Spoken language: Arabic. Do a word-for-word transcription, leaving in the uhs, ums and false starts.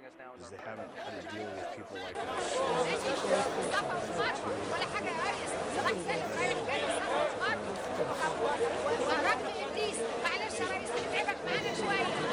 is they haven't had to deal with people like us. ولا حاجه يا ريس، صباح سالم رايح جاي وراجل ابليس. معلش يا ريس نتعبك معانا شويه.